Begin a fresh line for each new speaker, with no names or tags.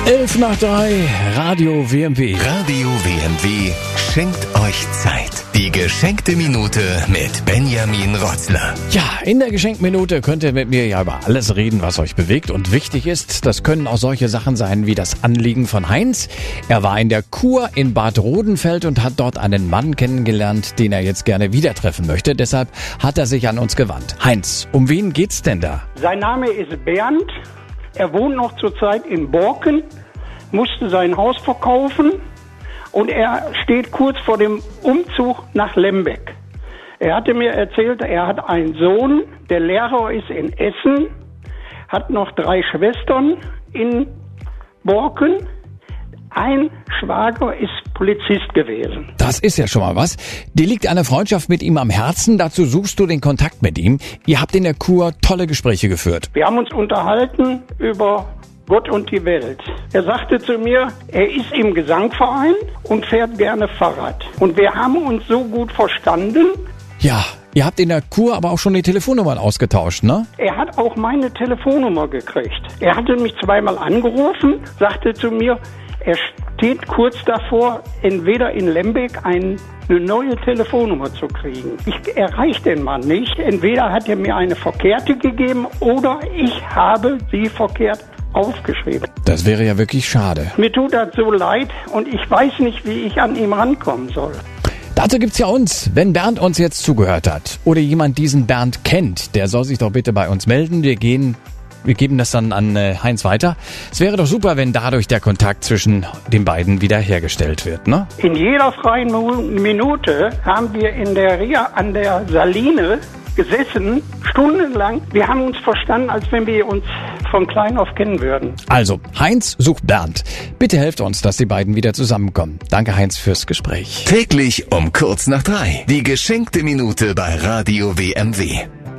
11:03, Radio WMW.
Radio WMW schenkt euch Zeit. Die geschenkte Minute mit Benjamin Rotzler.
Ja, in der Geschenkminute könnt ihr mit mir ja über alles reden, was euch bewegt und wichtig ist. Das können auch solche Sachen sein wie das Anliegen von Heinz. Er war in der Kur in Bad Rodenfeld und hat dort einen Mann kennengelernt, den er jetzt gerne wieder treffen möchte. Deshalb hat er sich an uns gewandt. Heinz, um wen geht's denn da?
Sein Name ist Bernd. Er wohnt noch zurzeit in Borken, musste sein Haus verkaufen und er steht kurz vor dem Umzug nach Lembeck. Er hatte mir erzählt, er hat einen Sohn, der Lehrer ist in Essen, hat noch 3 Schwestern in Borken. Ein Schwager ist Polizist gewesen.
Das ist ja schon mal was. Dir liegt eine Freundschaft mit ihm am Herzen, dazu suchst du den Kontakt mit ihm. Ihr habt in der Kur tolle Gespräche geführt.
Wir haben uns unterhalten über Gott und die Welt. Er sagte zu mir, er ist im Gesangverein und fährt gerne Fahrrad. Und wir haben uns so gut verstanden.
Ja, ihr habt in der Kur aber auch schon die Telefonnummern ausgetauscht, ne?
Er hat auch meine Telefonnummer gekriegt. Er hatte mich 2-mal angerufen, sagte zu mir, er steht kurz davor, entweder in Lembeck eine neue Telefonnummer zu kriegen. Ich erreiche den Mann nicht. Entweder hat er mir eine verkehrte gegeben oder ich habe sie verkehrt aufgeschrieben.
Das wäre ja wirklich schade.
Mir tut das so leid und ich weiß nicht, wie ich an ihm rankommen soll.
Dazu gibt's ja uns. Wenn Bernd uns jetzt zugehört hat oder jemand diesen Bernd kennt, der soll sich doch bitte bei uns melden. Wir geben das dann an Heinz weiter. Es wäre doch super, wenn dadurch der Kontakt zwischen den beiden wiederhergestellt wird, ne?
In jeder freien Minute haben wir in der Ria an der Saline gesessen, stundenlang. Wir haben uns verstanden, als wenn wir uns von klein auf kennen würden.
Also, Heinz sucht Bernd. Bitte helft uns, dass die beiden wieder zusammenkommen. Danke, Heinz, fürs Gespräch.
Täglich um kurz nach 3. Die geschenkte Minute bei Radio WMW.